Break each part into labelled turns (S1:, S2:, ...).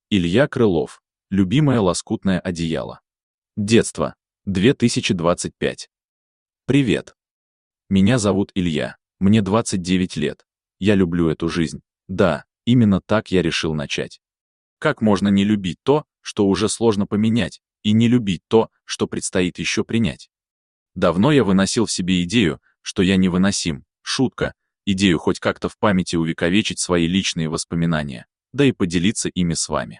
S1: Илья Крылов. Любимое лоскутное одеяло. Детство. 2025. Привет. Меня зовут Илья. Мне 29 лет. Я люблю эту жизнь. Да, именно так я решил начать. Как можно не любить то, что уже сложно поменять, и не любить то, что предстоит еще принять? Давно я выносил в себе идею, что я невыносим, шутка, идею хоть как-то в памяти увековечить свои личные воспоминания, да и поделиться ими с вами.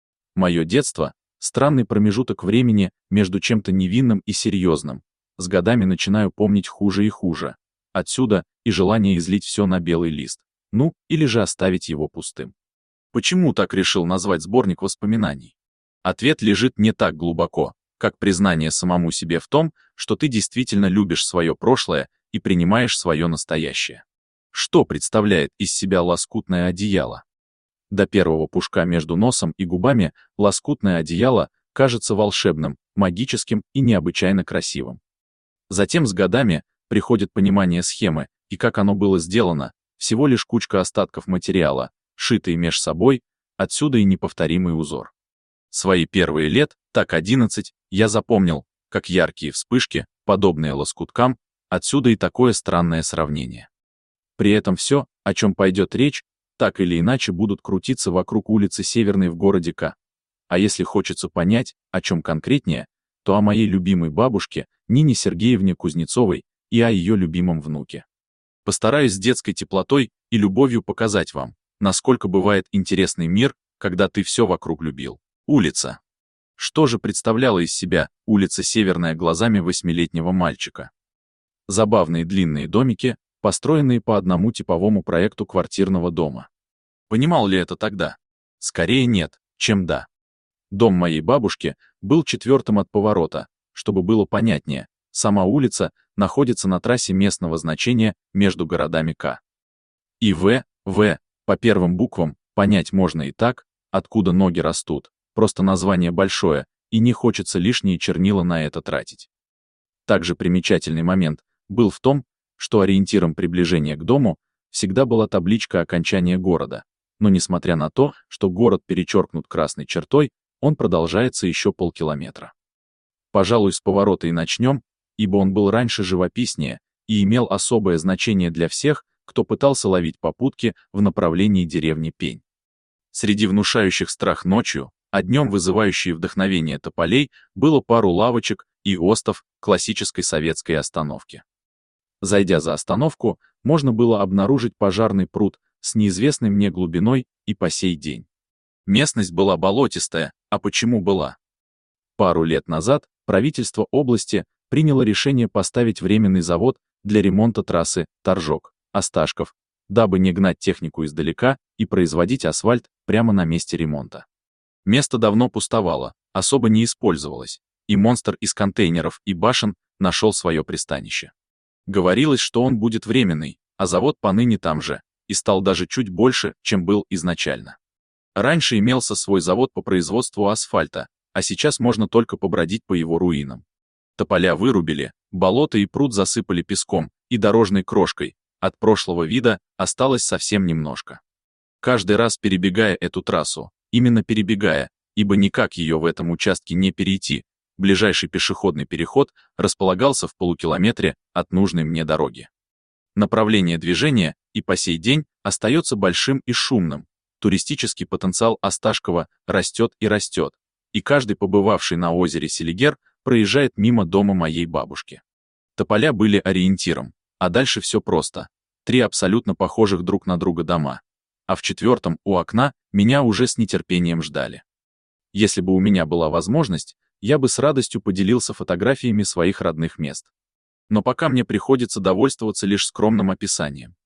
S1: Мое детство — странный промежуток времени между чем-то невинным и серьезным. С годами начинаю помнить хуже и хуже. Отсюда и желание излить все на белый лист. Ну, или же оставить его пустым. Почему так решил назвать сборник воспоминаний? Ответ лежит не так глубоко, как признание самому себе в том, что ты действительно любишь свое прошлое и принимаешь свое настоящее. Что представляет из себя лоскутное одеяло? До первого пушка между носом и губами лоскутное одеяло кажется волшебным, магическим и необычайно красивым. Затем с годами приходит понимание схемы и как оно было сделано, всего лишь кучка остатков материала, шитые меж собой, отсюда и неповторимый узор. Свои первые лет, так 11, я запомнил, как яркие вспышки, подобные лоскуткам, отсюда и такое странное сравнение. При этом все, о чем пойдет речь, так или иначе будут крутиться вокруг улицы Северной в городе К. А если хочется понять, о чем конкретнее, то о моей любимой бабушке Нине Сергеевне Кузнецовой и о ее любимом внуке. Постараюсь с детской теплотой и любовью показать вам, насколько бывает интересный мир, когда ты все вокруг любил. Улица. Что же представляла из себя улица Северная глазами 8-летнего мальчика? Забавные длинные домики, построенные по одному типовому проекту квартирного дома. Понимал ли это тогда? Скорее нет, чем да. Дом моей бабушки был 4-м от поворота. Чтобы было понятнее, сама улица находится на трассе местного значения между городами К и В. По первым буквам понять можно и так, откуда ноги растут, просто название большое, и не хочется лишние чернила на это тратить. Также примечательный момент был в том, что ориентиром приближения к дому всегда была табличка окончания города, но несмотря на то, что город перечеркнут красной чертой, он продолжается еще полкилометра. Пожалуй, с поворота и начнем, ибо он был раньше живописнее и имел особое значение для всех, кто пытался ловить попутки в направлении деревни Пень. Среди внушающих страх ночью, а днем вызывающие вдохновение тополей, было пару лавочек и остов классической советской остановки. Зайдя за остановку, можно было обнаружить пожарный пруд с неизвестной мне глубиной и по сей день. Местность была болотистая, а почему была? Пару лет назад правительство области приняло решение поставить временный завод для ремонта трассы Торжок-Осташков, дабы не гнать технику издалека и производить асфальт прямо на месте ремонта. Место давно пустовало, особо не использовалось, и монстр из контейнеров и башен нашел свое пристанище. Говорилось, что он будет временный, а завод поныне там же, и стал даже чуть больше, чем был изначально. Раньше имелся свой завод по производству асфальта, а сейчас можно только побродить по его руинам. Тополя вырубили, болото и пруд засыпали песком и дорожной крошкой, от прошлого вида осталось совсем немножко. Каждый раз перебегая эту трассу, именно перебегая, ибо никак ее в этом участке не перейти, ближайший пешеходный переход располагался в полукилометре от нужной мне дороги. Направление движения и по сей день остается большим и шумным. Туристический потенциал Осташкова растет и растет, и каждый побывавший на озере Селигер проезжает мимо дома моей бабушки. Тополя были ориентиром, а дальше все просто. 3 абсолютно похожих друг на друга дома. А в 4-м у окна меня уже с нетерпением ждали. Если бы у меня была возможность, я бы с радостью поделился фотографиями своих родных мест. Но пока мне приходится довольствоваться лишь скромным описанием.